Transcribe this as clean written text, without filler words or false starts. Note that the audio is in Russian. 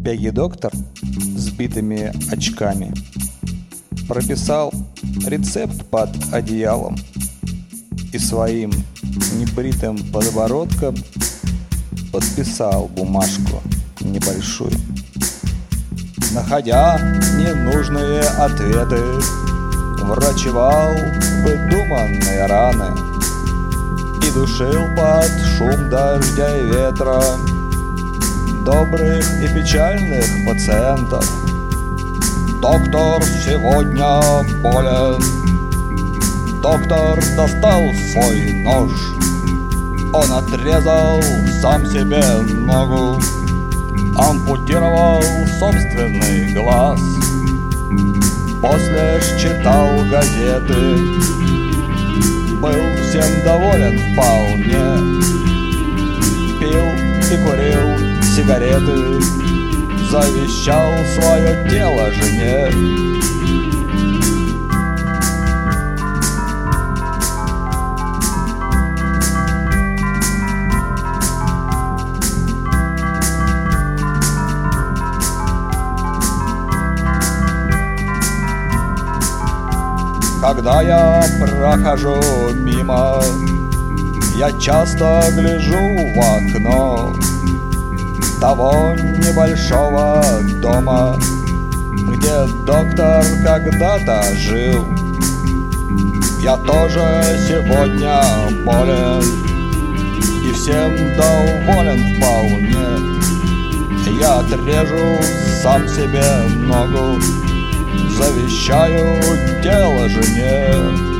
Пегги-доктор с битыми очками прописал рецепт под одеялом и своим небритым подбородком подписал бумажку небольшую. Находя ненужные ответы, врачевал выдуманные раны и душил под шум дождя и ветра добрых и печальных пациентов. Доктор сегодня болен. Доктор достал свой нож. Он отрезал сам себе ногу, ампутировал собственный глаз. После читал газеты, был всем доволен вполне. Пил и курил сигареты, завещал свое тело жене. Когда я прохожу мимо, я часто гляжу в окно того небольшого дома, где доктор когда-то жил. Я тоже сегодня болен и всем доволен вполне. Я отрежу сам себе ногу, завещаю тело жене.